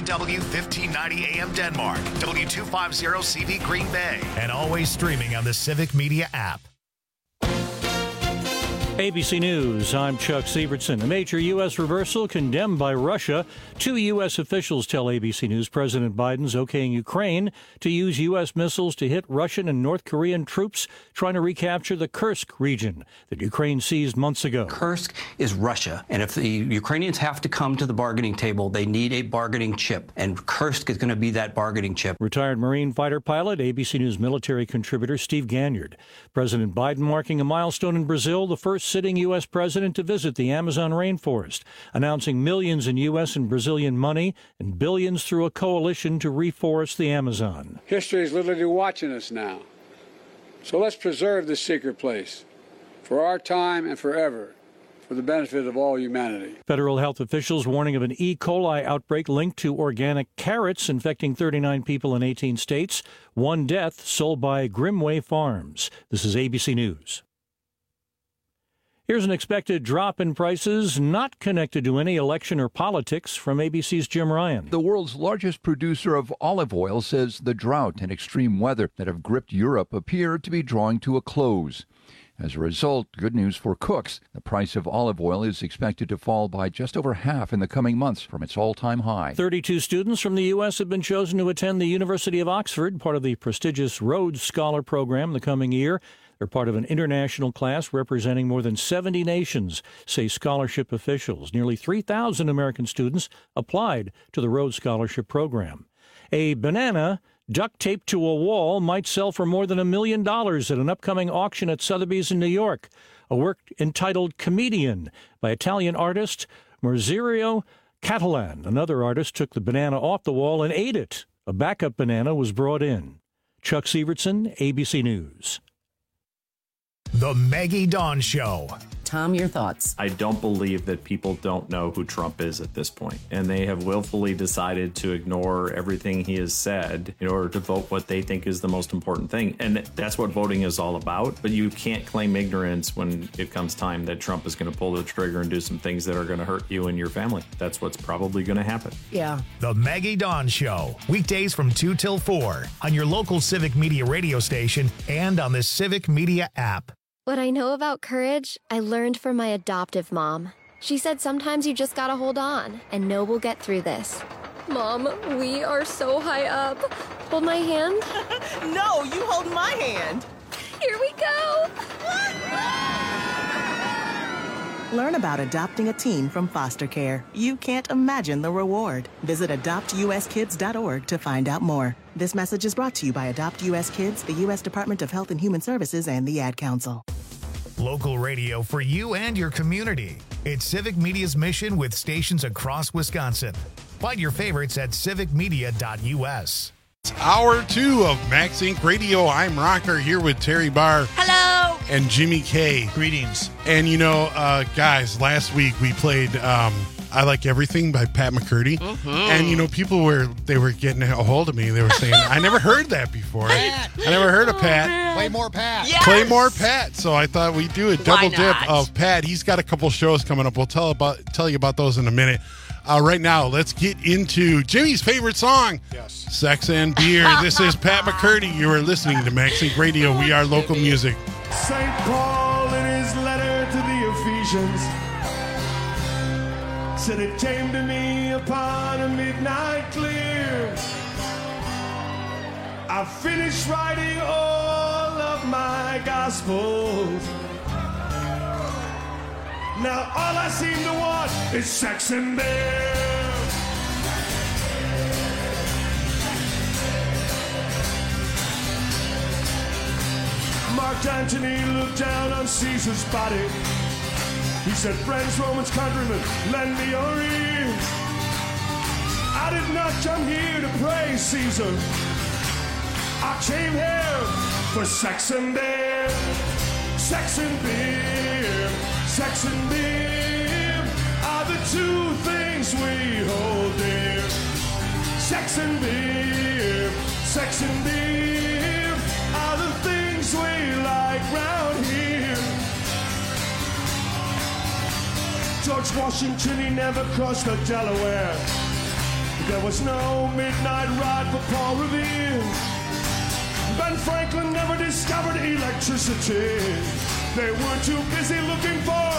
KFW 1590 AM Denmark, W250CV Green Bay, and always streaming on the Civic Media app. ABC News, I'm Chuck Sievertson. A major U.S. reversal condemned by Russia. 2 U.S. officials tell ABC News President Biden's okaying Ukraine to use U.S. missiles to hit Russian and North Korean troops trying to recapture the Kursk region that Ukraine seized months ago. Kursk is Russia, and if the Ukrainians have to come to the bargaining table, they need a bargaining chip, and Kursk is going to be that bargaining chip. Retired Marine fighter pilot, ABC News military contributor Steve Ganyard. President Biden marking a milestone in Brazil, the first sitting U.S. president to visit the Amazon rainforest, announcing millions in U.S. and Brazilian money and billions through a coalition to reforest the Amazon. History is literally watching us now. So let's preserve this secret place for our time and forever, for the benefit of all humanity. Federal health officials warning of an E. coli outbreak linked to organic carrots infecting 39 people in 18 states. 1 death sold by Grimway Farms. This is ABC News. Here's an expected drop in prices not connected to any election or politics from ABC's Jim Ryan. The world's largest producer of olive oil says the drought and extreme weather that have gripped Europe appear to be drawing to a close. As a result, good news for cooks. The price of olive oil is expected to fall by just over half in the coming months from its all-time high. 32 students from the U.S. have been chosen to attend the University of Oxford, part of the prestigious Rhodes Scholar Program the coming year. They're part of an international class representing more than 70 nations, say scholarship officials. Nearly 3,000 American students applied to the Rhodes Scholarship Program. A banana duct taped to a wall might sell for more than $1 million at an upcoming auction at Sotheby's in New York. A work entitled Comedian by Italian artist Maurizio Catalan. Another artist took the banana off the wall and ate it. A backup banana was brought in. Chuck Sievertson, ABC News. The Maggie Dawn Show. Tom, your thoughts? I don't believe that people don't know who Trump is at this point, and they have willfully decided to ignore everything he has said in order to vote what they think is the most important thing. And that's what voting is all about. But you can't claim ignorance when it comes time that Trump is going to pull the trigger and do some things that are going to hurt you and your family. That's what's probably going to happen. Yeah. The Maggie Dawn Show. Weekdays from 2 till 4 on your local Civic Media radio station and on the Civic Media app. What I know about courage, I learned from my adoptive mom. She said sometimes you just gotta hold on and know we'll get through this. Mom, we are so high up. Hold my hand. No, you hold my hand. Here we go. Learn about adopting a teen from foster care. You can't imagine the reward. Visit adoptuskids.org to find out more. This message is brought to you by Adopt U.S. Kids, the U.S. Department of Health and Human Services, and the Ad Council. Local radio for you and your community. It's Civic Media's mission with stations across Wisconsin. Find your favorites at civicmedia.us. It's hour 2 of Max Inc. Radio. I'm Rocker here with Terry Barr. Hello. And Jimmy K. Greetings. And, guys, last week we played I Like Everything by Pat McCurdy. Mm-hmm. And, people were getting a hold of me. They were saying, I never heard that before. I never heard of Pat. Man. Play more Pat. Yes. Play more Pat. So I thought we'd do a double dip of Pat. He's got a couple shows coming up. We'll tell you about those in a minute. Right now, let's get into Jimmy's favorite song, yes. Sex and Beer. This is Pat McCurdy. You are listening to Max Inc. Radio. We are local music. St. Paul in his letter to the Ephesians said it came to me upon a midnight clear. I finished writing all of my gospels. Now all I seem to want is sex and beer. Mark Antony looked down on Caesar's body. He said, friends, Romans, countrymen, lend me your ear. I did not come here to praise Caesar. I came here for sex and beer. Sex and beer. Sex and beer are the two things we hold dear. Sex and beer, sex and beer are the things we like round here. George Washington, he never crossed the Delaware There was no midnight ride for Paul Revere. Ben Franklin never discovered electricity. They were too busy looking for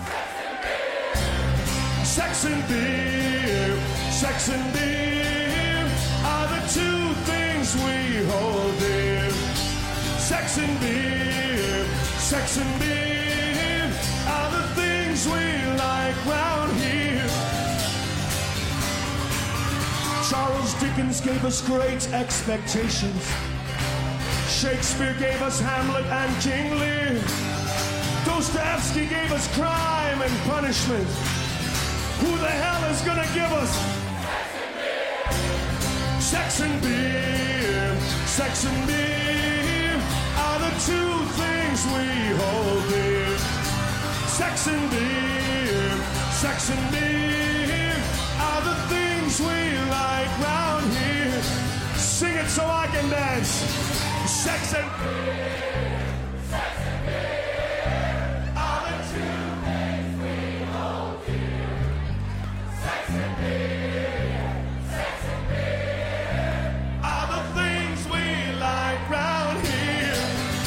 sex and beer. Sex and beer are the two things we hold dear. Sex and beer, sex and beer are the things we like round here. Charles Dickens gave us great expectations. Shakespeare gave us Hamlet and King Lear. Dostoevsky gave us Crime and Punishment. Who the hell is gonna give us sex and beer? Sex and beer are the two things we hold dear. Sex and beer, sex and beer are the things we like round here. Sing it so I can dance. Sex and beer, sex and beer are the two things we hold dear. Sex and beer, sex and beer are the things we like round here.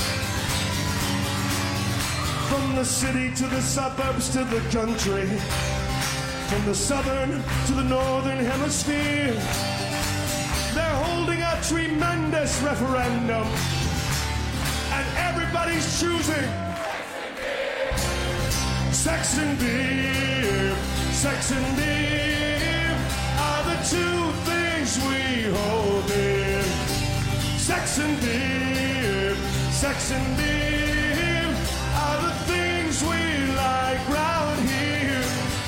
From the city to the suburbs to the country, from the southern to the northern hemisphere, they're holding a tremendous referendum, and everybody's choosing sex and beer. Sex and beer are the two things we hold dear. Sex and beer, sex and beer are the things we like round here.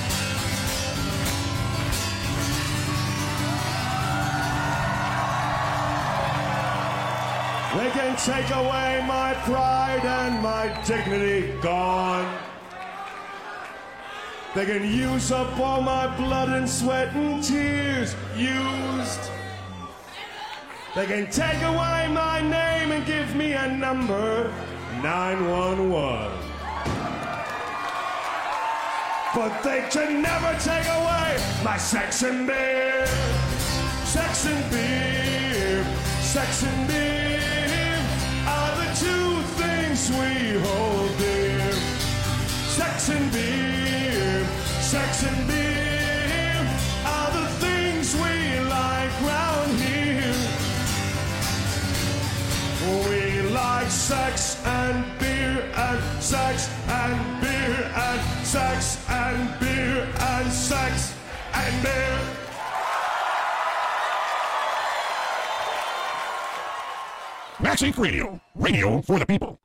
They can take away my pride and my dignity, gone. They can use up all my blood and sweat and tears, used. They can take away my name and give me a number, 911. But they can never take away my sex and beer. Sex and beer, sex and beer are the two things we hold dear. Sex and beer, sex and beer are the things we like round here. We like sex and beer and sex and beer and sex and beer and sex and beer. Max Inc. Radio. Radio for the people.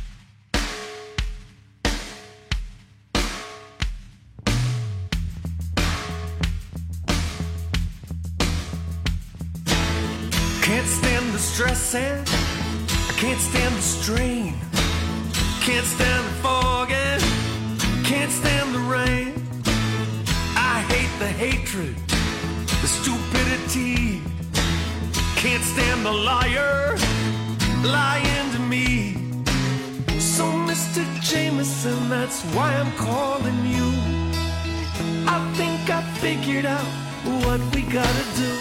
Can't stand the stress and I can't stand the strain. Can't stand the fog and can't stand the rain. I hate the hatred, the stupidity. Can't stand the liar lying to me. So Mr. Jameson, that's why I'm calling you. I think I figured out what we gotta do.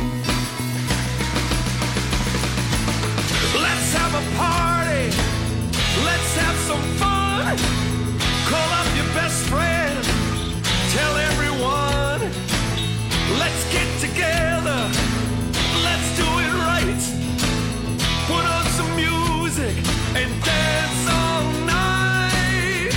Let's have a party. Let's have some fun. Call up your best friend. Tell everyone. Let's get together. Let's do it right. Put on some music and dance all night.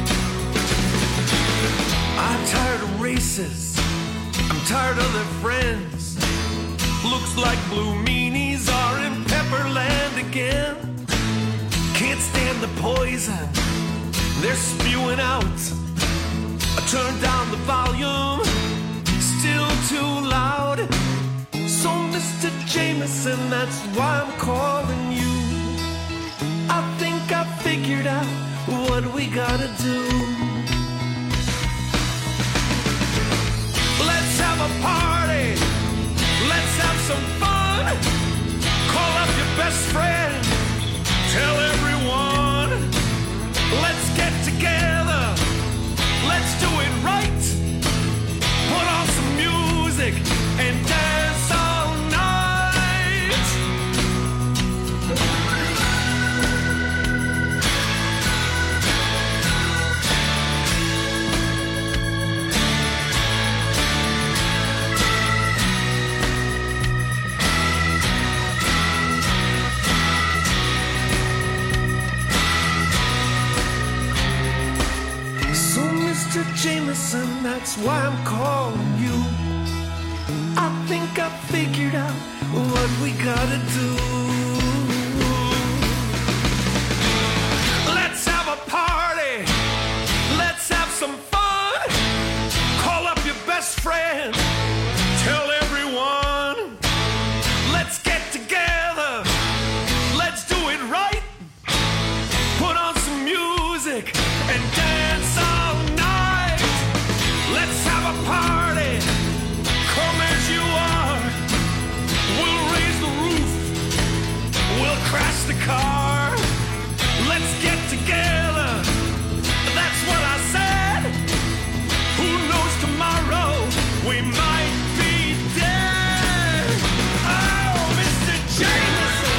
I'm tired of races. I'm tired of their friends. Looks like blue meanies are in Pepperland again. Can't stand the poison they're spewing out. I turned down the volume, still too loud. So Mr. Jameson, that's why I'm calling you. I think I figured out what we gotta do. Let's have a party. Let's have some fun. Call up your best friend. Tell everyone. Let's get together. Let's do it right. Put on some music and dance. Jameson, that's why I'm calling you. I think I figured out what we gotta do. Let's have a party. Let's have some fun. Call up your best friend. Tell everyone. Let's get together. Let's do it right. Put on some music and dance all night. Let's have a party. Come as you are. We'll raise the roof. We'll crash the car. Let's get together. That's what I said. Who knows tomorrow? We might be dead. Oh, Mr. Jameson.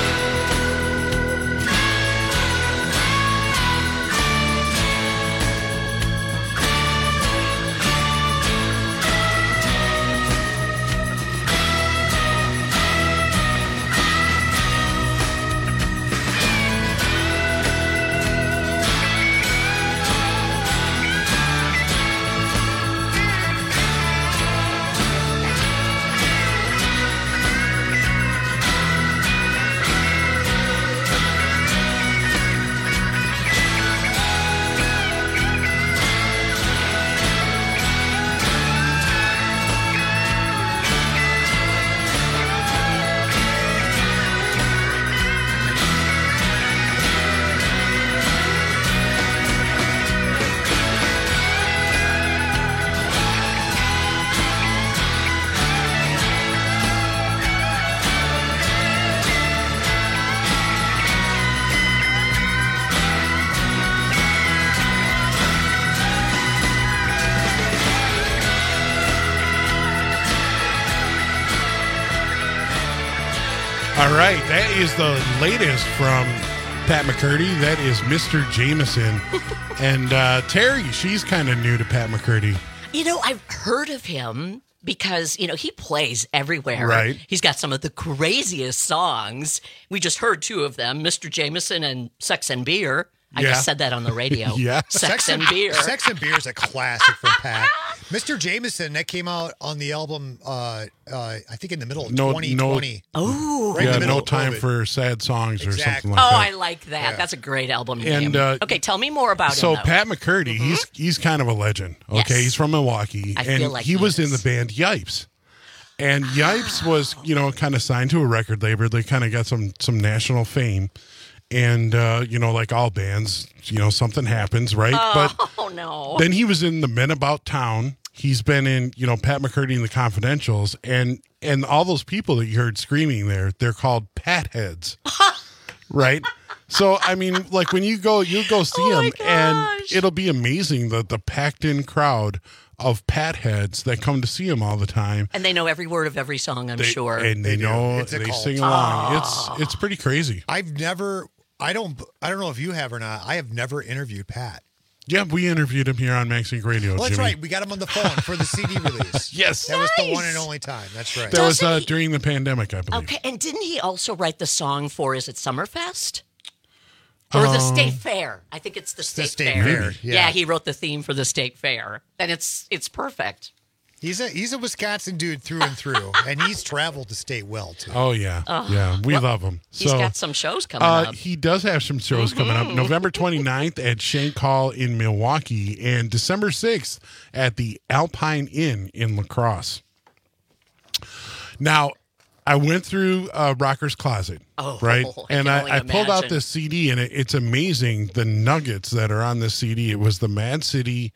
All right, that is the latest from Pat McCurdy. That is Mr. Jameson. And Terry, she's kind of new to Pat McCurdy. You know, I've heard of him because, you know, he plays everywhere. Right. He's got some of the craziest songs. We just heard two of them, Mr. Jameson and Sex and Beer. I just said that on the radio. Yeah. Sex and Beer. Sex and Beer is a classic from Pat. Mr. Jameson, that came out on the album, I think in the middle of 2020. Oh. Right in the middle No of Time COVID. for Sad Songs or something like Oh, that. I like that. Yeah. That's a great album And, name. Okay, tell me more about So him, though. Pat McCurdy, he's kind of a legend. Okay, Yes. he's from Milwaukee, I and feel like he was in the band Yipes. And Yipes was, you know, kind of signed to a record label. They kind of got some national fame. And, you know, like all bands, you know, something happens, right? Oh, no. Then he was in the Men About Town. He's been in, you know, Pat McCurdy and the Confidentials. And all those people that you heard screaming there, they're called Pat Heads. Right? So, I mean, like when you go see him, and it'll be amazing the packed in crowd of Pat Heads that come to see him all the time. And they know every word of every song, I'm sure. And they know, It's a they cult. sing along. It's pretty crazy. I don't know if you have or not. I have never interviewed Pat. Yeah, we interviewed him here on Maxink Radio. Well, that's Jimmy. right. We got him on the phone for the CD release. Yes. That was the one and only time. That's right. That was during the pandemic, I believe. Okay, and didn't he also write the song for, is it Summerfest? Or the State Fair. I think it's the State Fair. Fair. Yeah, he wrote the theme for the State Fair. And it's perfect. He's a Wisconsin dude through and through, and he's traveled the state well, too. Oh, yeah. Yeah, we love him. He's got some shows coming up. He does have some shows coming up. November 29th at Shank Hall in Milwaukee, and December 6th at the Alpine Inn in La Crosse. Now, I went through Rocker's Closet, right? And I pulled out this CD, and it's amazing the nuggets that are on this CD. It was the Mad City,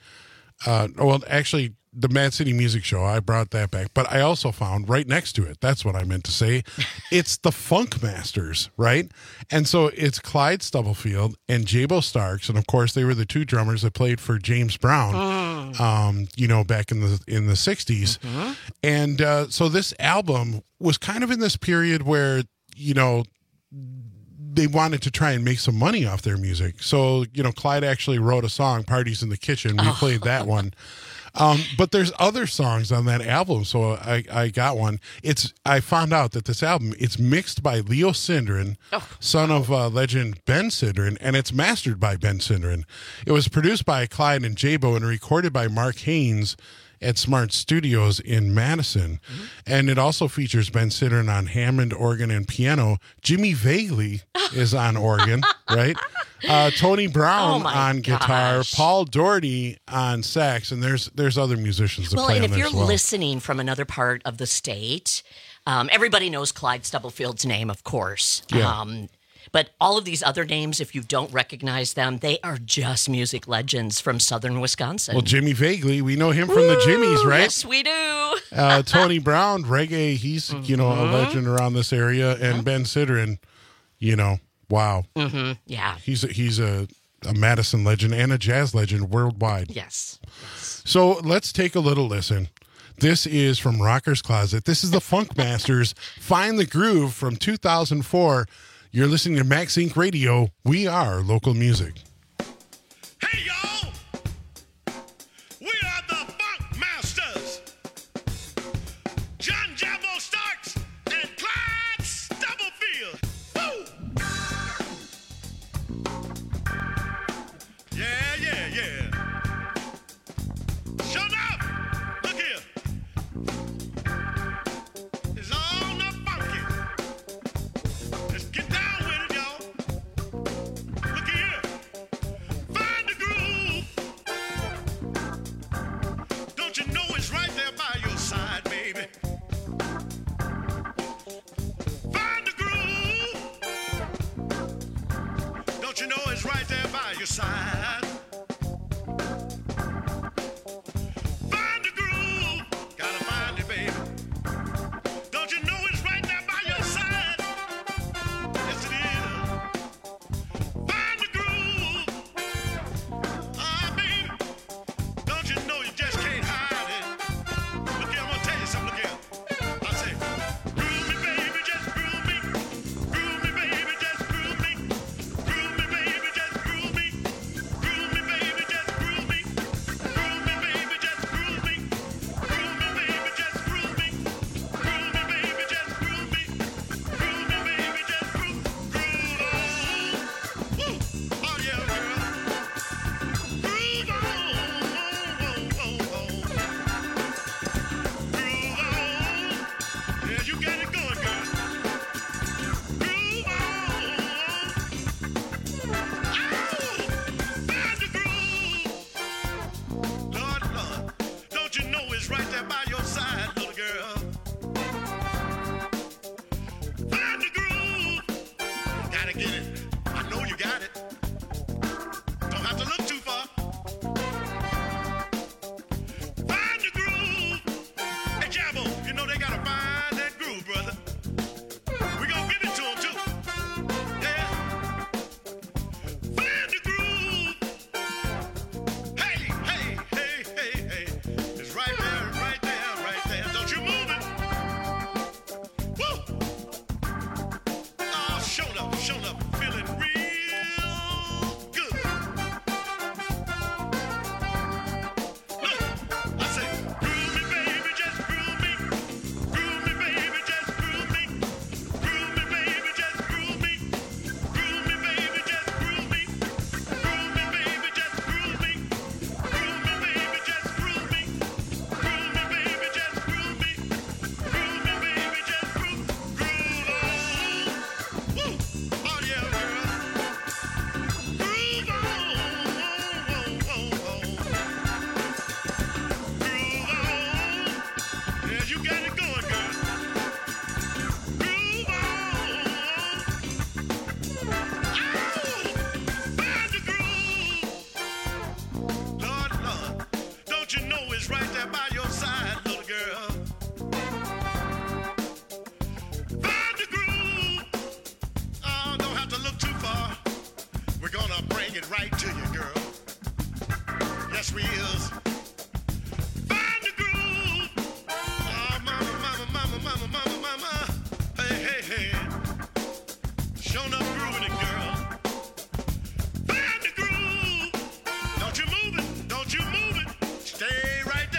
the Mad City Music Show. I brought that back. But I also found right next to it, that's what I meant to say, it's the Funk Masters, right? And so it's Clyde Stubblefield and Jabo Starks. And, of course, they were the two drummers that played for James Brown, you know, back in the 60s. And so this album was kind of in this period where, you know, they wanted to try and make some money off their music. So, you know, Clyde actually wrote a song, Parties in the Kitchen. We played that one. But there's other songs on that album, so I got one. I found out that this album, it's mixed by Leo Sindrin, son of legend Ben Sindrin, and it's mastered by Ben Sindrin. It was produced by Clyde and Jabo and recorded by Mark Haynes at Smart Studios in Madison. And it also features Ben Sindrin on Hammond organ and piano. Jimmy Vagley is on organ, right? Tony Brown on guitar, Paul Doherty on sax, and there's other musicians that play on there as well. And if you're listening from another part of the state, everybody knows Clyde Stubblefield's name, of course. Yeah. But all of these other names, if you don't recognize them, they are just music legends from southern Wisconsin. Well, Jimmy Vagley, we know him from the Jimmies, right? Yes, we do. Tony Brown, reggae, he's, a legend around this area. And Ben Sindrin, wow. Yeah. He's a Madison legend and a jazz legend worldwide. Yes. So let's take a little listen. This is from Rocker's Closet. This is the Funk Masters, Find the Groove from 2004. You're listening to Max Inc. Radio. We are local music. Hey, y'all! We are the Funk Masters. John Jabbo Starks and Clyde Stubblefield. Woo! Yeah. Shut up! Look here. It's all not funky. Let's get down with it, y'all. Look here. Find the groove. Don't you know it's right there by your side, baby? Find the groove. Don't you know it's right there by your side? Find the groove. Gotta find it, baby. Don't you know it's right there by your side? Yes, it is. Find the groove. Ah, baby. Don't you know you just can't hide it? Look here, I'm gonna tell you something. Look here. I say, groove me, baby, just groove me. Groove me, baby, just groove me. Groove me, baby, just groove me. Groove me, baby, just groove me. Groove me, baby, just groove me. Groove me, baby, just groove me. Groove me, baby, just groove me. Groove me, baby, just groove. Groove on. Woo. Oh yeah, girl. Groove on. Groove on. Yeah, you got it going, girl. Groove on. Find the groove. Lord, don't you know it's right there by your side, little girl? Find the groove. Gotta get it. I know you got it. Don't have to look too far. Find the groove. Hey, Jabbo, you know they gotta find that groove, brother. We gonna give it to them, too. Yeah. Find the groove. Hey. It's right there. Don't you move it. Woo. Oh, show up. Feeling real good. Look, I say, groove me, baby, just groove me. Groove me, baby, just groove me. Groove me, baby, just groove me. Groove me, baby, just groove me. Groove me, baby, just groove me. Groove me, baby, just groove me. Groove me, baby, just groove me. Groove me, baby, just groove. Groove on. Woo. Oh yeah, girl. Groove on. Groove on. Yeah, you got it going, girl. Groove on. Find the groove. Lord, don't you know it's right there by your side, little girl? Find the groove. Oh, don't have to look too far. We're gonna bring it right to you, girl. Yes, we is. Find the groove. Oh, mama. Hey. Showing up grooving it, girl. Find the groove. Don't you move it. Stay right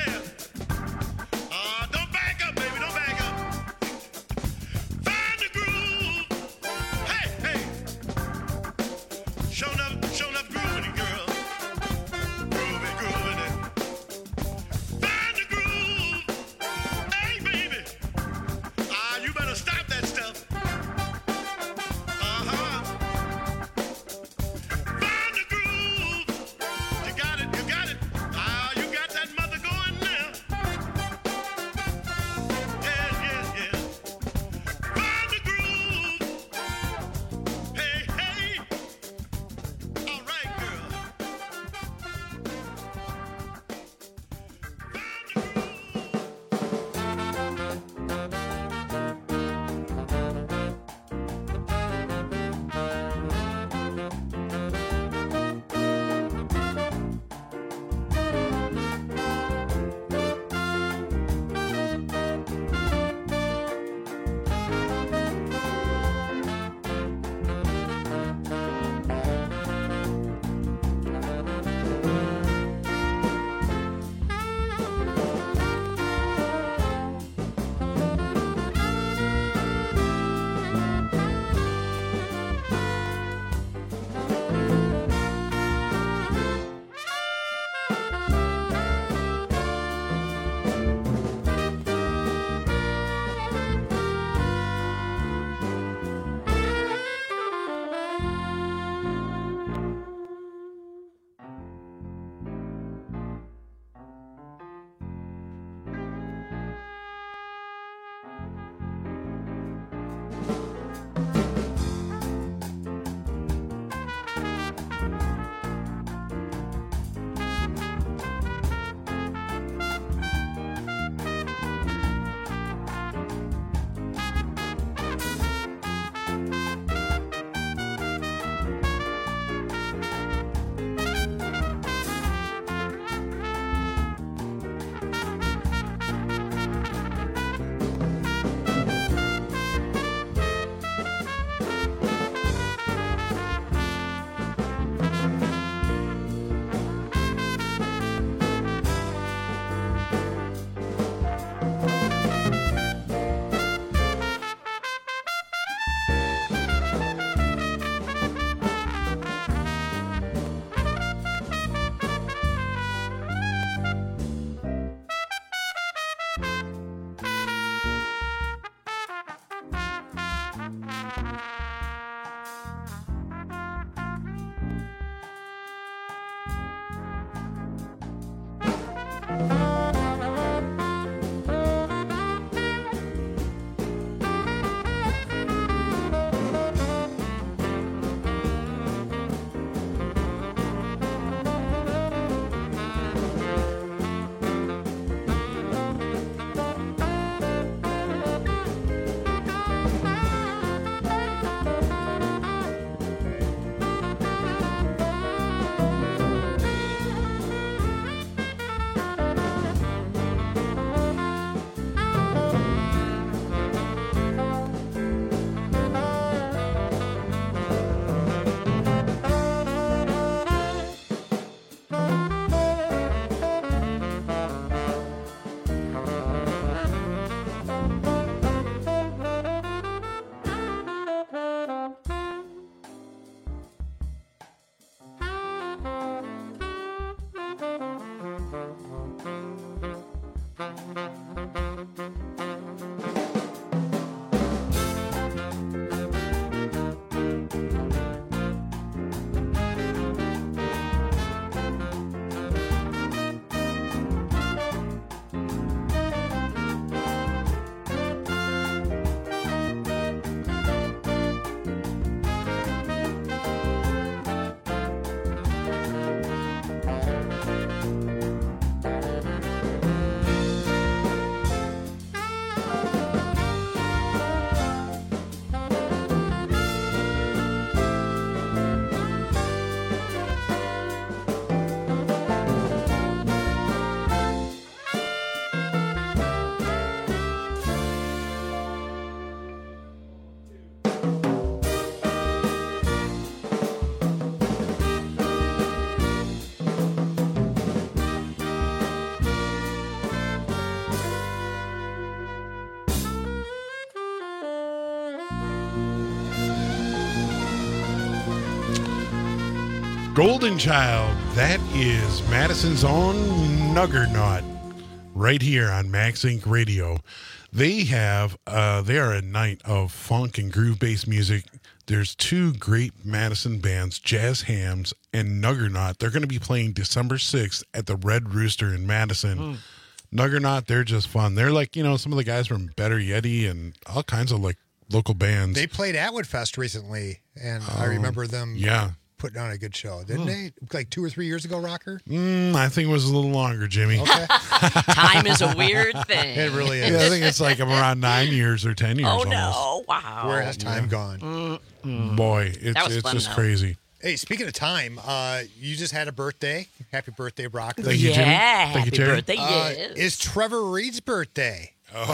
Golden Child, that is Madison's own Nuggernaut, right here on Max Inc. Radio. They are a night of funk and groove-based music. There's two great Madison bands, Jazz Hams and Nuggernaut. They're going to be playing December 6th at the Red Rooster in Madison. Nuggernaut, they're just fun. They're like, some of the guys from Better Yeti and all kinds of like local bands. They played Atwood Fest recently, and I remember them putting on a good show, didn't they? Like 2 or 3 years ago, Rocker? I think it was a little longer, Jimmy. Okay. Time is a weird thing. It really is. Yeah, I think it's like around 9 years or 10 years almost. No. Wow. Where has time gone? Boy, it's just crazy. Hey, speaking of time, you just had a birthday. Happy birthday, Rocker. Thank you, Jimmy. Thank you, Terry. Birthday, yes. It's Trevor Reed's birthday.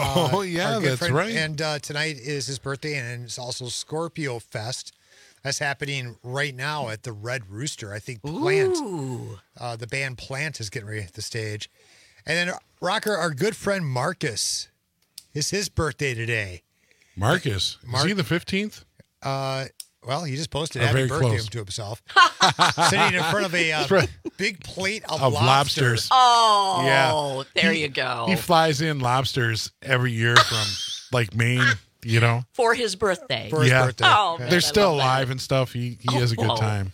Yeah, that's friend. right. And tonight is his birthday, and it's also Scorpio Fest. That's happening right now at the Red Rooster. I think Plant, the band Plant, is getting ready to hit the stage. And then, Rocker, our good friend Marcus, it's his birthday today. Marcus? Is he the 15th? Well, he just posted happy birthday to himself. Sitting in front of a big plate of lobsters. Oh, yeah. There you go. He flies in lobsters every year from like Maine, For his birthday. For his birthday. Oh, man, they're still alive and stuff. He has a good time.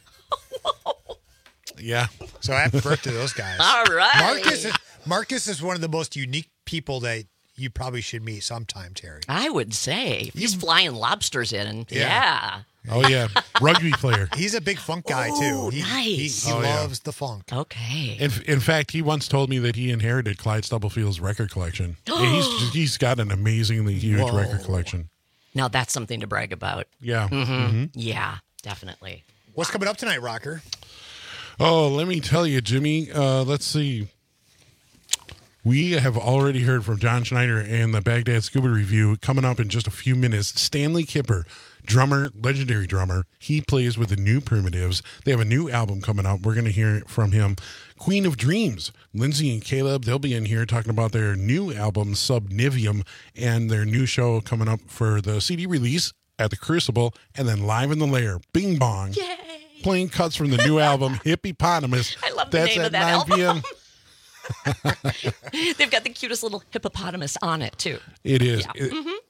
Yeah. So happy birthday to those guys. All right. Marcus is one of the most unique people that you probably should meet sometime, Terry. I would say. He's flying lobsters in. Yeah. Oh, yeah. Rugby player. He's a big funk guy, too. Nice. He loves the funk. Okay. In fact, he once told me that he inherited Clyde Stubblefield's record collection. He's got an amazingly huge record collection. Now, that's something to brag about. Yeah. Yeah, definitely. What's coming up tonight, Rocker? Oh, let me tell you, Jimmy. Let's see. We have already heard from John Schneider and the Baghdad Scuba Review. Coming up in just a few minutes, Stanley Kipper, drummer, legendary drummer. He plays with the New Primitives. They have a new album coming out. We're going to hear from him. Queen of Dreams, Lindsay and Caleb, they'll be in here talking about their new album, Subnivium, and their new show coming up for the CD release at the Crucible, and then Live in the Lair, Bing Bong. Yay! Playing cuts from the new album, Hippopotamus. I love the name of that That's at 9 p.m. They've got the cutest little hippopotamus on it, too. It is. Yeah.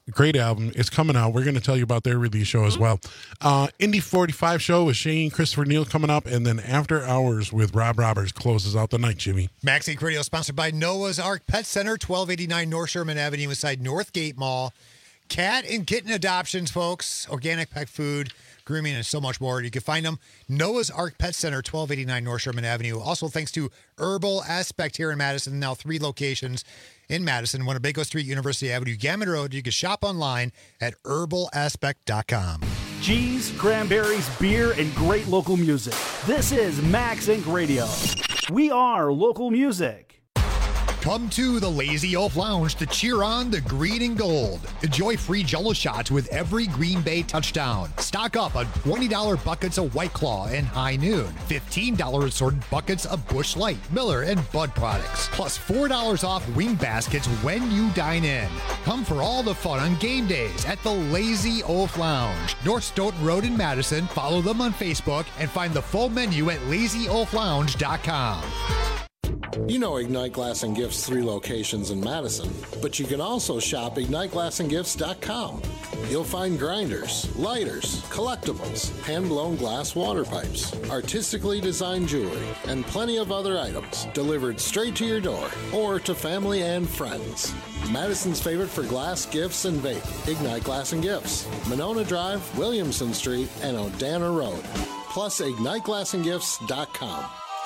Great album. It's coming out. We're going to tell you about their release show as well. Indie 45 show with Shane, Christopher Neal coming up, and then After Hours with Rob Roberts closes out the night, Jimmy. Max Inc. Radio sponsored by Noah's Ark Pet Center, 1289 North Sherman Avenue inside Northgate Mall. Cat and kitten adoptions, folks. Organic pet food, grooming, and so much more. You can find them. Noah's Ark Pet Center, 1289 North Sherman Avenue. Also, thanks to Herbal Aspect here in Madison. Now 3 locations in Madison. Winnebago Street, University Avenue, Gammon Road. You can shop online at herbalaspect.com. Cheese, cranberries, beer, and great local music. This is Max Inc. Radio. We are local music. Come to the Lazy Oaf Lounge to cheer on the green and gold. Enjoy free Jell-O shots with every Green Bay touchdown. Stock up on $20 buckets of White Claw and High Noon. $15 assorted buckets of Busch Light, Miller, and Bud products. Plus $4 off wing baskets when you dine in. Come for all the fun on game days at the Lazy Oaf Lounge. North Stoughton Road in Madison. Follow them on Facebook and find the full menu at lazyoaflounge.com. You know Ignite Glass and Gifts 3 locations in Madison, but you can also shop IgniteGlassandGifts.com. You'll find grinders, lighters, collectibles, hand-blown glass water pipes, artistically designed jewelry, and plenty of other items delivered straight to your door or to family and friends. Madison's favorite for glass, gifts, and vape, Ignite Glass and Gifts, Monona Drive, Williamson Street, and Odana Road. Plus, IgniteGlassandGifts.com.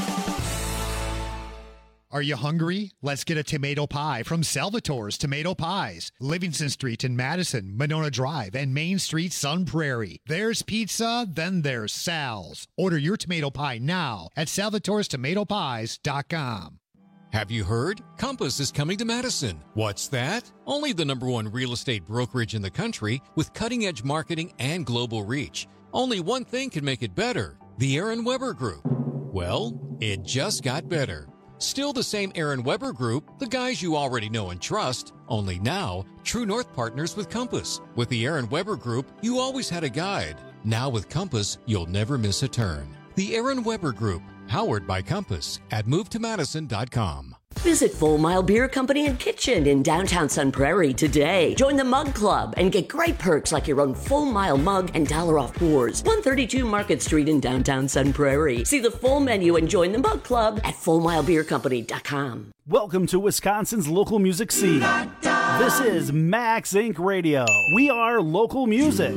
Are you hungry? Let's get a tomato pie from Salvatore's Tomato Pies. Livingston Street in Madison, Monona Drive, and Main Street, Sun Prairie. There's pizza, then there's Sal's. Order your tomato pie now at salvatorestomatopies.com. Have you heard? Compass is coming to Madison. What's that? Only the #1 real estate brokerage in the country with cutting-edge marketing and global reach. Only one thing can make it better. The Aaron Weber Group. Well, it just got better. Still the same Aaron Weber Group, the guys you already know and trust, only now, True North partners with Compass. With the Aaron Weber Group, you always had a guide. Now with Compass, you'll never miss a turn. The Aaron Weber Group, powered by Compass at movetomadison.com. Visit Full Mile Beer Company and Kitchen in downtown Sun Prairie today. Join the Mug Club and get great perks like your own Full Mile mug and $1 off pours. 132 Market Street in downtown Sun Prairie. See the full menu and join the Mug Club at FullMileBeerCompany.com. Welcome to Wisconsin's local music scene. This is Max Inc. Radio. We are local music.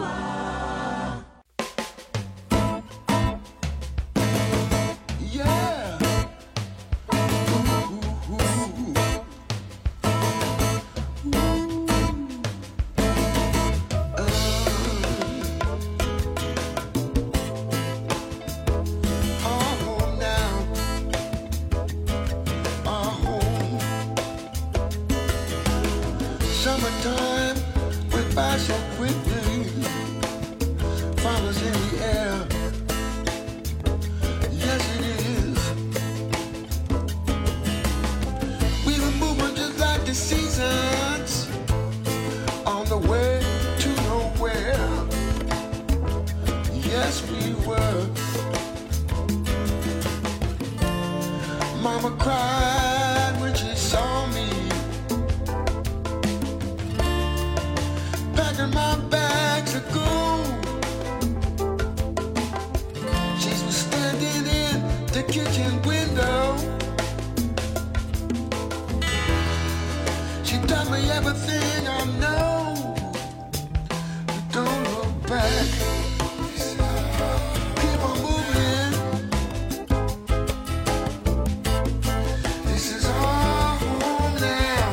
Summertime went by so quickly. Flowers in the air. Yes, it is. We were moving just like the seasons on the way to nowhere. Yes, we were. Mama cried when she saw me. Packing my bags of gold. She was standing in the kitchen window. She taught me everything I know. Don't look back. Keep on moving. This is our home now.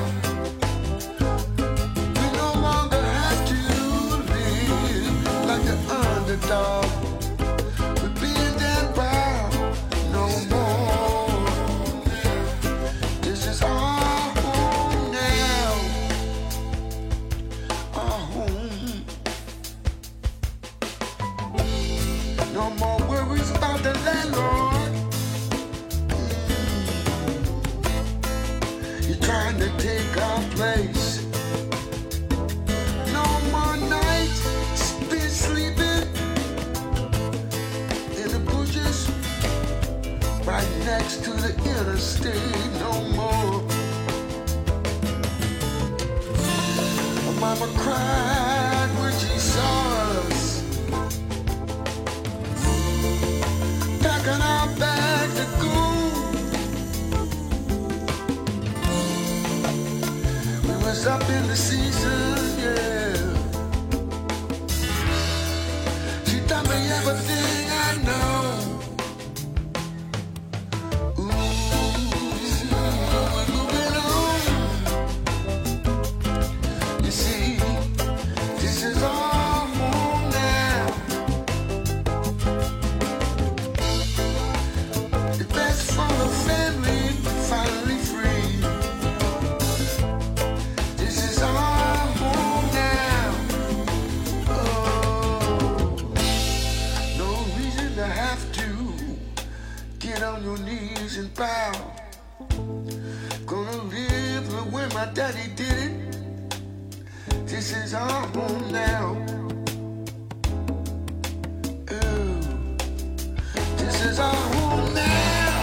We no longer have to live like the underdog. We're being dead proud no more. This is our home now. Our home. No more worries about the landlord. You're trying to take our place. No more nights spent sleeping in the bushes right next to the interstate. No more. Mama cried. cried when she saw us. Packing our bags to go. We was up in the season, yeah. She taught me everything I know. And bow. Gonna live the way my daddy did it. This is our home now. Oh, this is our home now.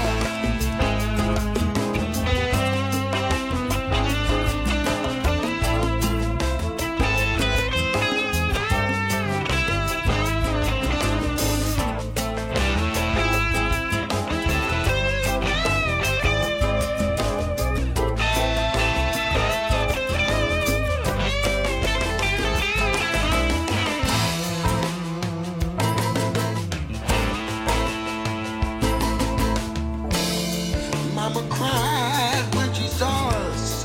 Mama cried when she saw us.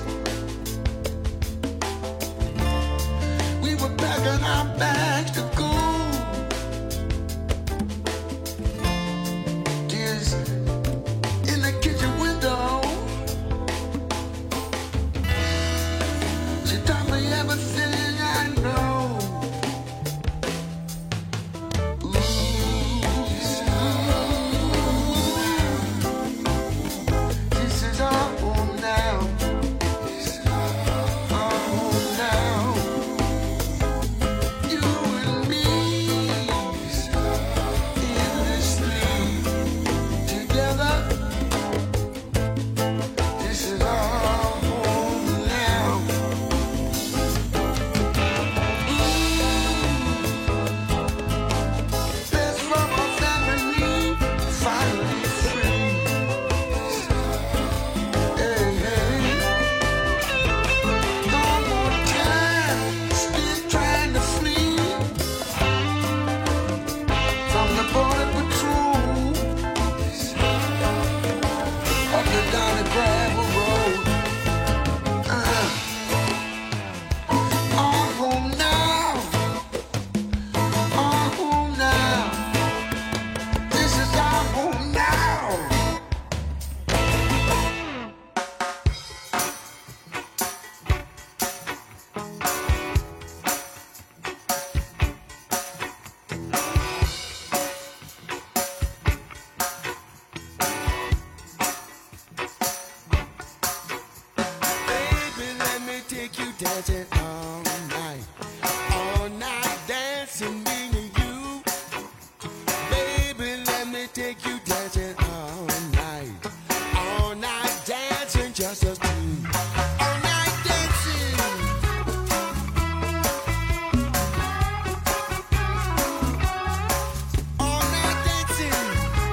We were packing our bags to go. Tears in the kitchen window. She taught me everything I know. This is our home now. Our home now. You and me, endlessly together. This is our home now. Best from our family, finally free. Hey, hey. No more time spent trying to flee from the border patrol up and down the gravel road. Our home now. Our home now. This is our home now. Baby, let me take you dancing all night. All night dancing, me and you. Baby, let me take you dancing all night. All night dancing, just us two. All night dancing. All night dancing.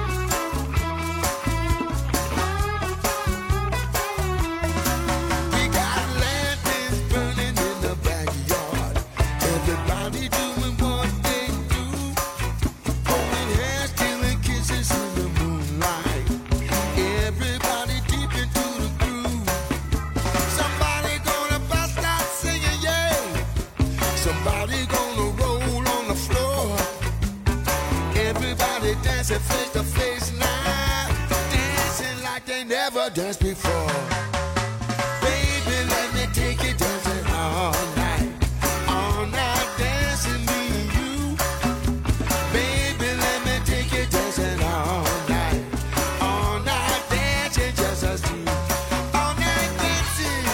We got lanterns burning in the backyard. Everybody doing what they do. Holding hands, stealing kisses in the moonlight. Everybody deep into the groove. Somebody gonna bust out singing, yeah. Somebody gonna roll on the floor. Everybody dancing face to face now. Dancing like they never danced before. Baby, let me take you dancing all night. All night dancing, me and you. Baby, let me take you dancing all night. All night dancing, just us two. All night dancing.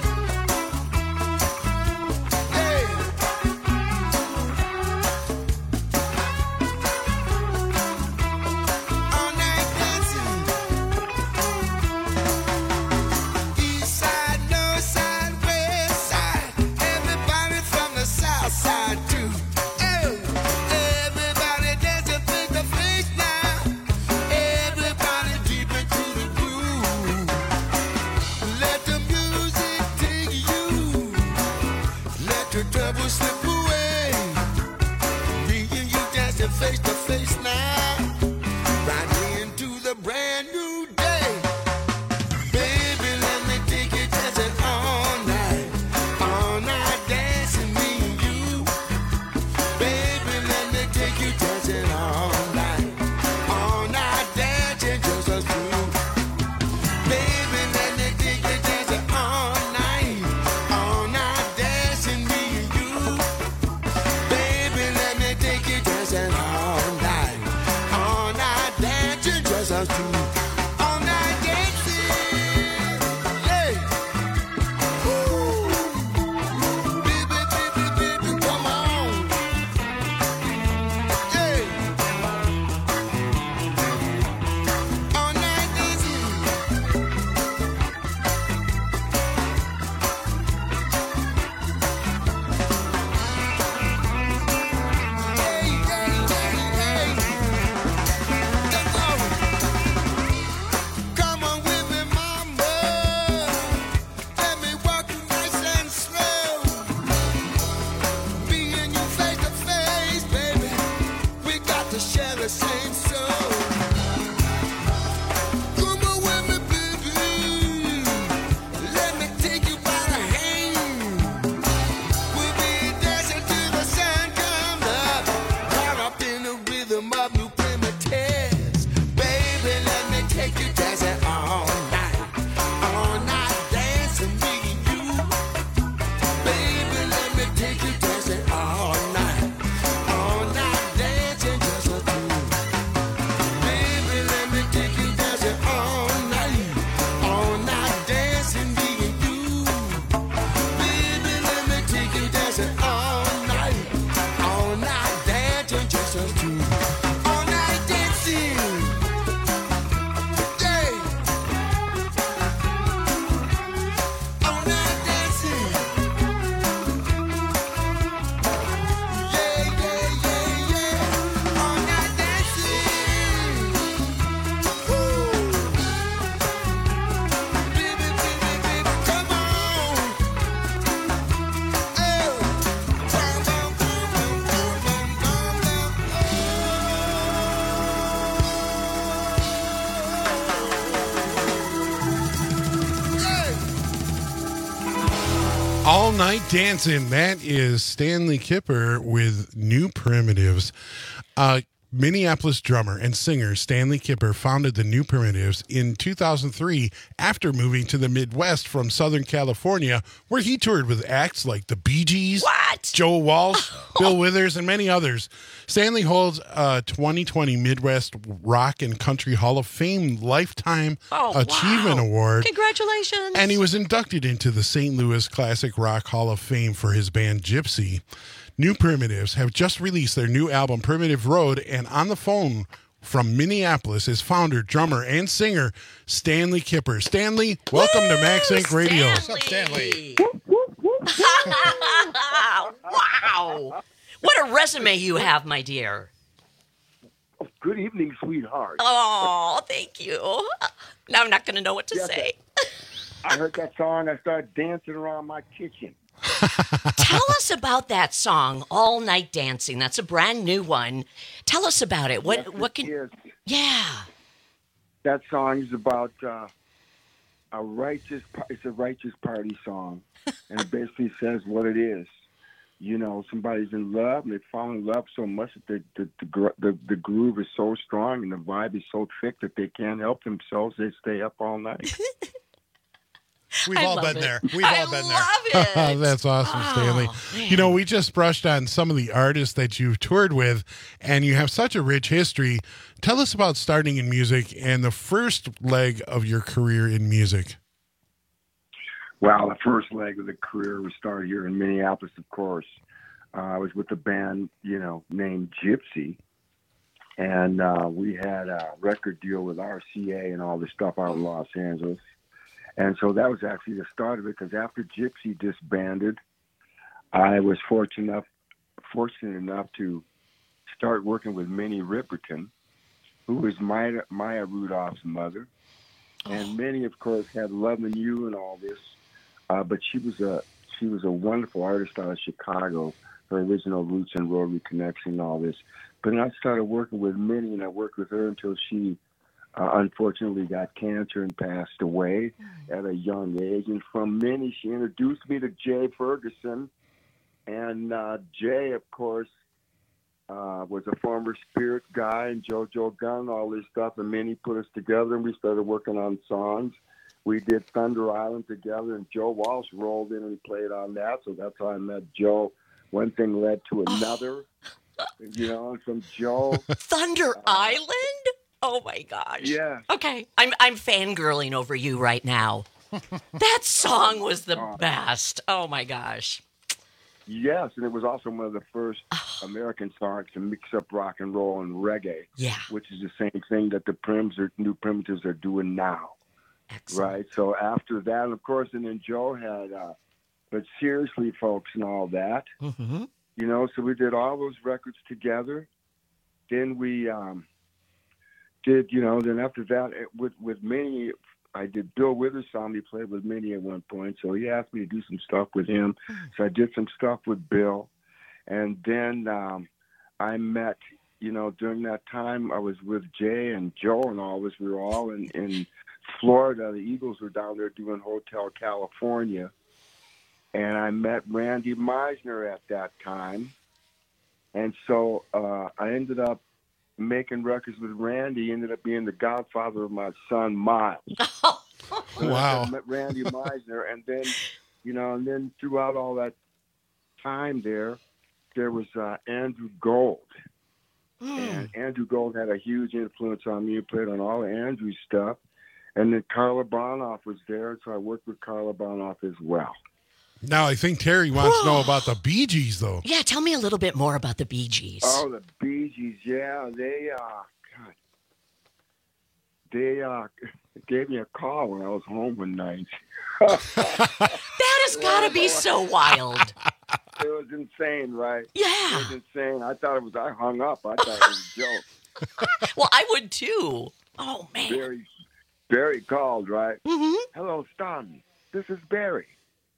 Hey. All night dancing. face to face now, right into the brand new day. Baby, let me take you dancing all night dancing me and you. Baby, let me take you dancing all night dancing just us two. Baby, let me take you dancing all night dancing me and you. Baby, let me take you dancing all night dancing just us two. All night dancing, hey. Woo. Baby, baby, baby, come on. Hey. All night dancing. Come on with me, mama. Let me walk you nice and slow. Me and you face to face, baby. We got to share the same soul. Come on with me, baby. Let me take you by the hand. We'll be dancing till the sun comes up. Caught up in the rhythm of new primitives. Baby, let me take you dancing all night dancing me and you. Baby, let me take you dancing all night dancing just us two. Baby, let me take you dancing all night dancing me and you. Baby, let me take you dancing all night dancing just us two. All night dancing, yeah. All night dancing, yeah, yeah, yeah, yeah. All night dancing, woo. Baby, baby, baby, come on. Oh, bum, bum, bum, bum, bum, All Night Dancing. That is Stanley Kipper with New Primitives. Minneapolis drummer and singer Stanley Kipper founded the New Primitives in 2003 after moving to the Midwest from Southern California, where he toured with acts like the Bee Gees, Joe Walsh, Bill Withers, and many others. Stanley holds a 2020 Midwest Rock and Country Hall of Fame Lifetime Achievement Award. Congratulations. And he was inducted into the St. Louis Classic Rock Hall of Fame for his band Gypsy. New Primitives have just released their new album, Primitive Road, and on the phone from Minneapolis is founder, drummer, and singer Stanley Kipper. Stanley, welcome to Max Inc. Radio. What's up, Stanley? Wow. What a resume you have, my dear. Good evening, sweetheart. Oh, thank you. Now I'm not going to know what to say. I heard that song. I started dancing around my kitchen. Tell us about that song, All Night Dancing. That's a brand new one. Tell us about it. What can? Yes. Yeah. That song is about a righteous. It's a righteous party song, and it basically says what it is. You know, somebody's in love and they fall in love so much that the groove is so strong and the vibe is so thick that they can't help themselves. They stay up all night. We've all been there. We've all been there. That's awesome, Stanley. Man. You know, we just brushed on some of the artists that you've toured with, and you have such a rich history. Tell us about starting in music and the first leg of your career in music. Well, the first leg of the career was started here in Minneapolis, of course. I was with a band, named Gypsy. And we had a record deal with RCA and all this stuff out in Los Angeles. And so that was actually the start of it, because after Gypsy disbanded, I was fortunate enough to start working with Minnie Riperton, who was Maya Rudolph's mother. And Minnie, of course, had Lovin' You and all this. But she was a wonderful artist out of Chicago her original Roots and Rotary Connection and all this. But then I started working with Minnie, and I worked with her until she unfortunately got cancer and passed away at a young age. And from Minnie, she introduced me to Jay Ferguson. And Jay, of course, was a former Spirit guy, and JoJo Gunn, all this stuff. And Minnie put us together, and we started working on songs. We did Thunder Island together, and Joe Walsh rolled in and played on that. So that's how I met Joe. One thing led to another, you know, and from Joe. Thunder Island? Oh, my gosh. Yeah. Okay, I'm fangirling over you right now. That song was the best. Oh, my gosh. Yes, and it was also one of the first American songs to mix up rock and roll and reggae. Yeah. Which is the same thing that the New Primitives are doing now. Excellent. Right? So after that, of course, and then Joe had, But Seriously, Folks, and all that. Mm-hmm. You know, so we did all those records together. Then we did, you know, then after that, with Minnie, I did Bill Withers' song. He played with Minnie at one point, so he asked me to do some stuff with him. So I did some stuff with Bill. And then I met, you know, during that time, I was with Jay and Joe and all this. We were all in Florida. The Eagles were down there doing Hotel California. And I met Randy Meisner at that time. And so I ended up making records with Randy, ended up being the godfather of my son, Miles. Wow. I met Randy Meisner. And then, you know, and then throughout all that time there was Andrew Gold. And Andrew Gold had a huge influence on me. He played on all of Andrew's stuff. And then Carla Bonoff was there, so I worked with Carla Bonoff as well. Now, I think Terry wants to know about the Bee Gees, though. Yeah, tell me a little bit more about the Bee Gees. Oh, the Bee Gees, yeah. They gave me a call when I was home one night. That has got to be so wild. It was insane, right? Yeah. It was insane. I hung up. I thought it was a joke. Well, I would too. Oh, man. Barry called, right? Mm-hmm. Hello, Stan. This is Barry.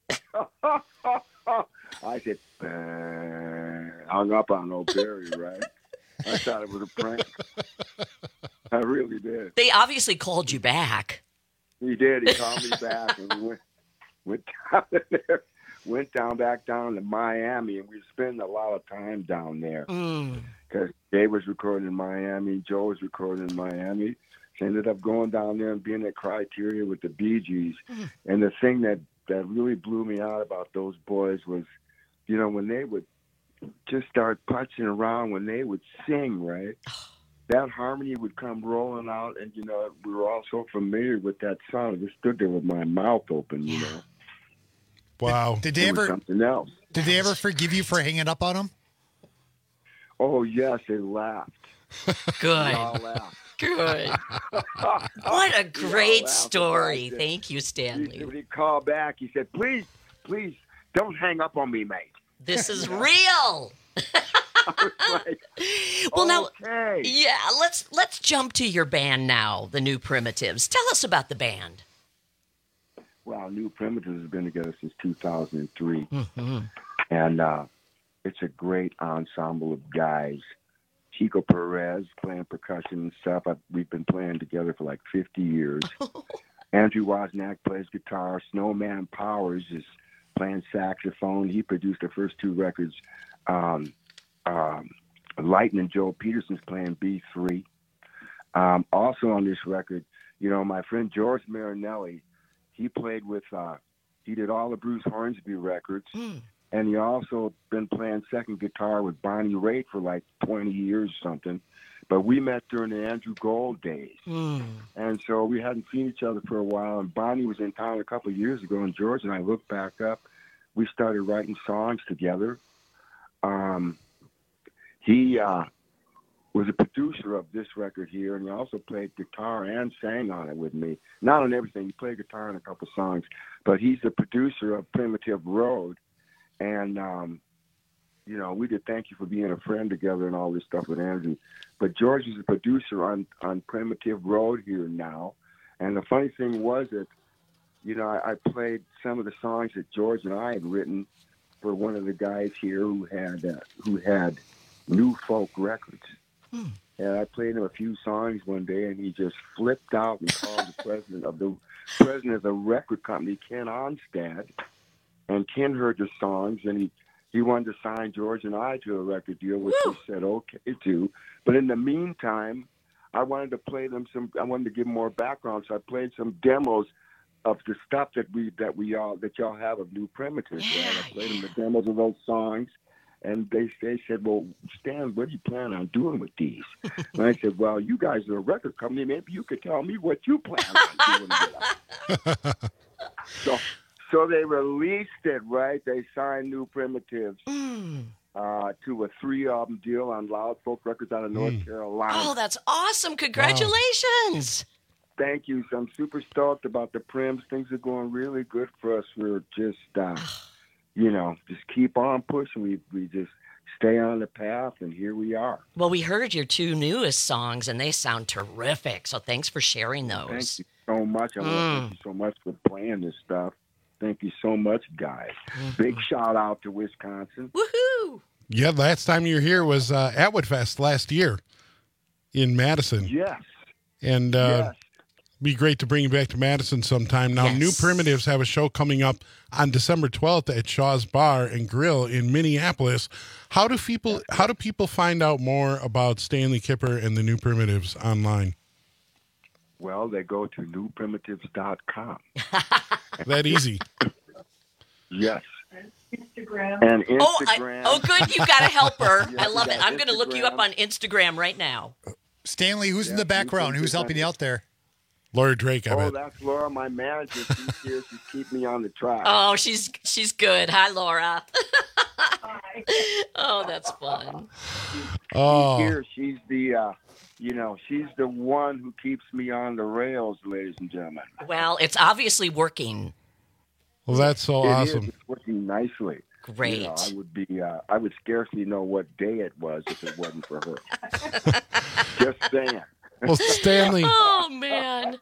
I said, hung up on old Barry, right? I thought it was a prank. I really did. They obviously called you back. He did. He called me back, and we went down there. Went back down to Miami, and we spent a lot of time down there. Because Dave was recording in Miami, Joe was recording in Miami. So I ended up going down there and being at Criteria with the Bee Gees. And the thing that really blew me out about those boys was, you know, when they would just start punching around, when they would sing, right? That harmony would come rolling out, and, you know, we were all so familiar with that sound. I just stood there with my mouth open, you know. Wow. Did they ever something else? Did they ever forgive you for hanging up on them? Oh, yes, they laughed. Good. They all laughed. Good. What a great story. Thank you, Stanley. When he called back, he said, please, don't hang up on me, mate. This is real. Well, now, yeah, let's jump to your band now, the New Primitives. Tell us about the band. Well, New Primitives has been together since 2003. Mm-hmm. And it's a great ensemble of guys. Chico Perez playing percussion and stuff. We've been playing together for like 50 years. Andrew Wozniak plays guitar. Snowman Powers is playing saxophone. He produced the first two records. Lightning Joe Peterson's playing B3. Also on this record, you know, my friend George Marinelli, he played with, he did all the Bruce Hornsby records. And he also been playing second guitar with Bonnie Raitt for like 20 years or something. But we met during the Andrew Gold days. And so we hadn't seen each other for a while. And Bonnie was in town a couple of years ago, and George and I looked back up. We started writing songs together. He was a producer of this record here, and he also played guitar and sang on it with me. Not on everything. He played guitar on a couple songs. But he's the producer of Primitive Road. And, you know, we did Thank You for Being a Friend together and all this stuff with Andrew. But George is a producer on Primitive Road here now. And the funny thing was that, you know, I played some of the songs that George and I had written for one of the guys here who had New Folk Records. And I played him a few songs one day, and he just flipped out and called the president of the record company, Ken Onstad. And Ken heard the songs, and he wanted to sign George and I to a record deal, which we said okay to. But in the meantime, I wanted to play them I wanted to give them more background, so I played some demos of the stuff that y'all have of New Primitives. Right? I played them the demos of those songs. And they said, well, Stan, what do you plan on doing with these? And I said, well, you guys are a record company. Maybe you could tell me what you plan on doing with it. So they released it, right? They signed New Primitives to a 3-album deal on Loud Folk Records out of North Carolina. Oh, that's awesome. Congratulations. Thank you. So I'm super stoked about the Prims. Things are going really good for us. We're just... just keep on pushing. We just stay on the path, and here we are. Well, we heard your 2 newest songs, and they sound terrific. So thanks for sharing those. Thank you so much. I want to thank you so much for playing this stuff. Thank you so much, guys. Big shout out to Wisconsin. Woohoo! Yeah, last time you were here was at Woodfest last year in Madison. Yes. And be great to bring you back to Madison sometime. Now, New Primitives have a show coming up on December 12th at Shaw's Bar and Grill in Minneapolis. How do people find out more about Stanley Kipper and the New Primitives online? Well, they go to newprimitives.com. That easy. Yes. Instagram. And Instagram. Oh, good. You've got a helper. I love it. I'm going to look you up on Instagram right now. Stanley, who's in the background? Who's helping you out there? Laura Drake, I bet. That's Laura, my manager. She's here. She's keeping me on the track. Oh, she's good. Hi, Laura. Hi. Oh, that's fun. She's here. She's the, she's the one who keeps me on the rails, ladies and gentlemen. Well, it's obviously working. Well, that's so awesome. It's working nicely. Great. I would scarcely know what day it was if it wasn't for her. Just saying. Well, Stanley. Oh, man.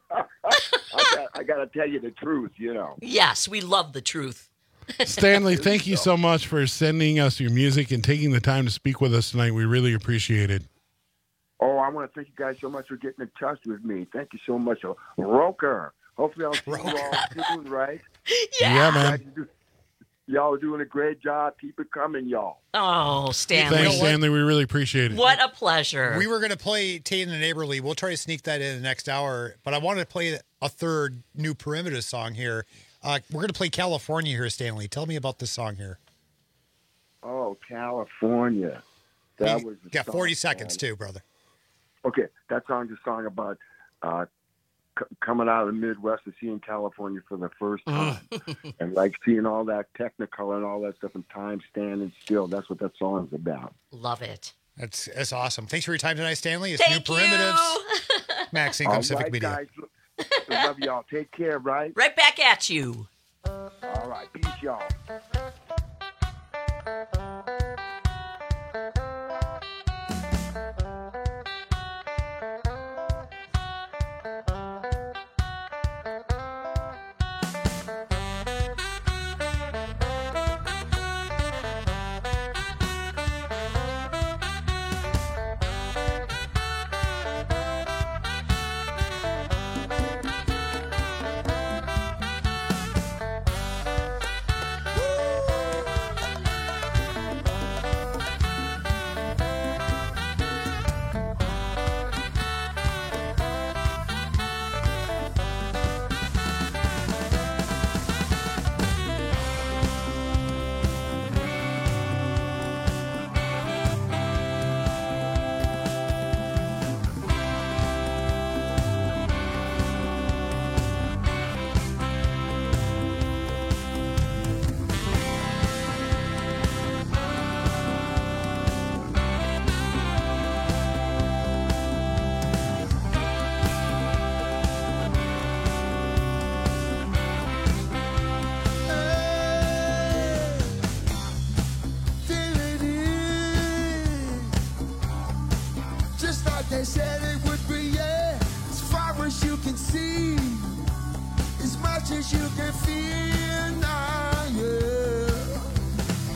I got to tell you the truth, Yes, we love the truth. Stanley, thank you so much for sending us your music and taking the time to speak with us tonight. We really appreciate it. Oh, I want to thank you guys so much for getting in touch with me. Thank you so much. Roker. Hopefully I'll see you all soon, right? Yeah, man. Y'all are doing a great job. Keep it coming, y'all. Oh, Stanley. Thanks, Stanley. We really appreciate it. What a pleasure. We were going to play Tate and Neighborly. We'll try to sneak that in the next hour, but I wanted to play a third New Primitive song here. We're going to play California here, Stanley. Tell me about this song here. Oh, California. That was you got 40 seconds, too, brother. Okay, that song's a song about coming out of the Midwest and seeing California for the first time. And seeing all that Technicolor and all that stuff and time standing still. That's what that song's about. Love it. That's awesome. Thanks for your time tonight, Stanley. It's Thank New Primitives. Max Income Civic Media. Guys. Love y'all. Take care, right? Right back at you. All right. Peace, y'all. They said it would be, yeah, as far as you can see, as much as you can feel now, yeah.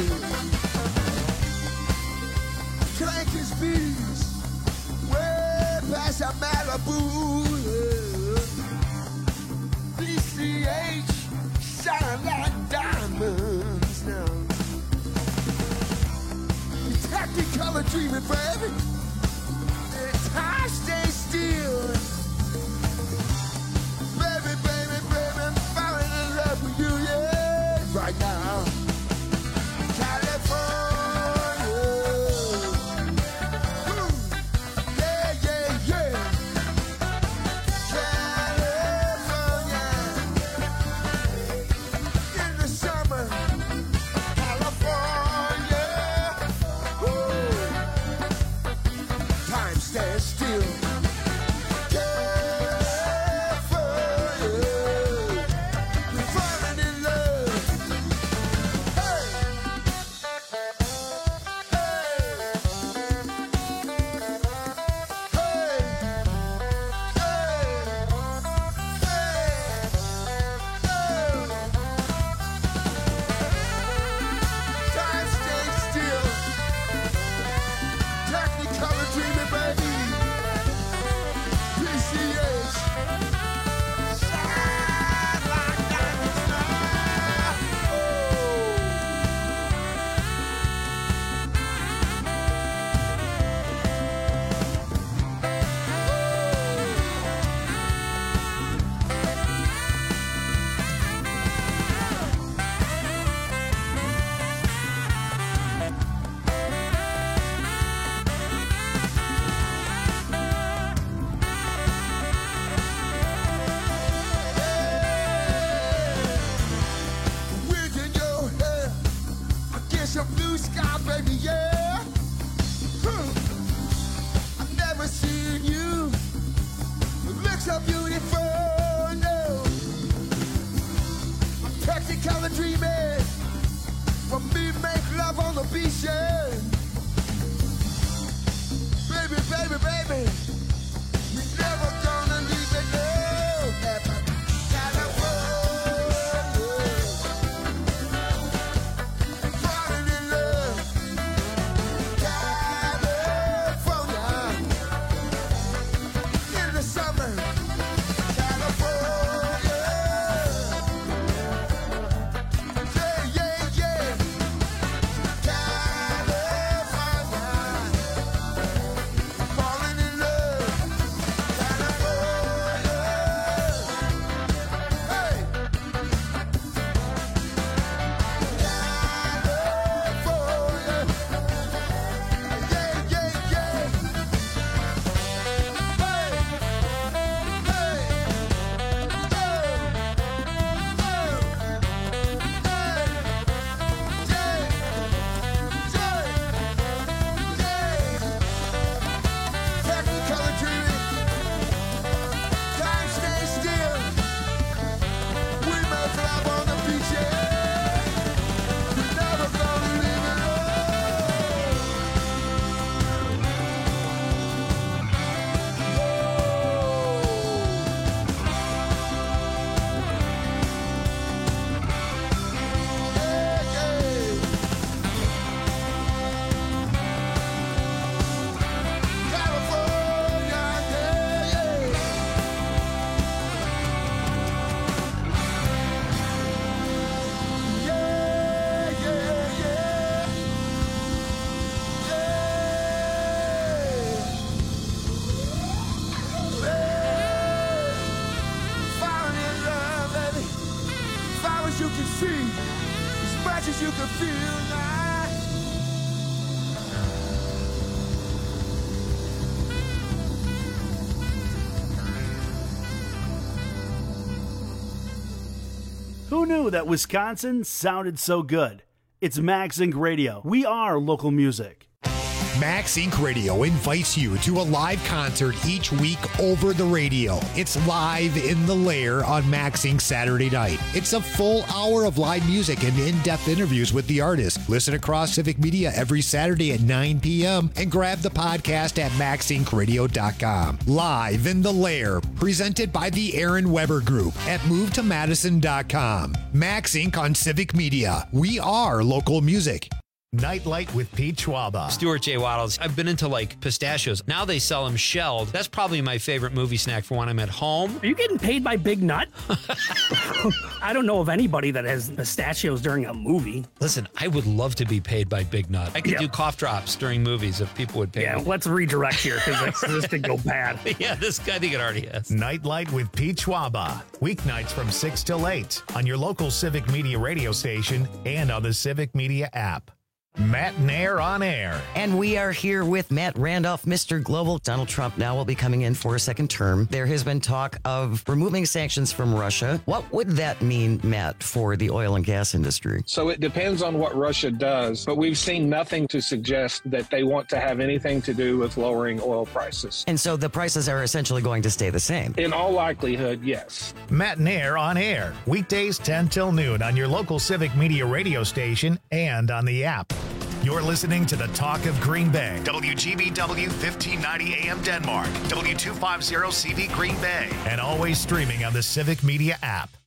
Clank his beats way past our Malibu. DCH shine like diamonds now. Technicolor dreaming, baby. Time stay still. Baby, baby, baby, I'm falling in love with you, yeah, right now. California. Ooh. Yeah, yeah, yeah. California. In the summer. California. Ooh. Time stands still. Who knew that Wisconsin sounded so good? It's Max Inc. Radio. We are local music. Max Inc. Radio invites you to a live concert each week over the radio. It's Live in the Lair on Max Inc. Saturday night. It's a full hour of live music and in-depth interviews with the artist. Listen across Civic Media every Saturday at 9 p.m. and grab the podcast at maxincradio.com. Live in the Lair, presented by the Aaron Weber Group at movetomadison.com. Max Inc. on Civic Media. We are local music. Nightlight with Pete Schwaba. Stuart J. Waddles. I've been into like pistachios. Now they sell them shelled. That's probably my favorite movie snack for when I'm at home. Are you getting paid by Big Nut? I don't know of anybody that has pistachios during a movie. Listen, I would love to be paid by Big Nut. I could do cough drops during movies if people would pay me. Yeah, let's redirect here because this did go bad. Yeah, I think it already has. Nightlight with Pete Schwaba. Weeknights from 6 till 8 on your local Civic Media radio station and on the Civic Media app. Matt Nair on air. And we are here with Matt Randolph, Mr. Global. Donald Trump now will be coming in for a second term. There has been talk of removing sanctions from Russia. What would that mean, Matt, for the oil and gas industry? So it depends on what Russia does, but we've seen nothing to suggest that they want to have anything to do with lowering oil prices. And so the prices are essentially going to stay the same? In all likelihood, yes. Matt Nair on air. Weekdays 10 till noon on your local Civic Media radio station and on the app. You're listening to the Talk of Green Bay. WGBW 1590 AM Denmark. W250 CV Green Bay. And always streaming on the Civic Media app.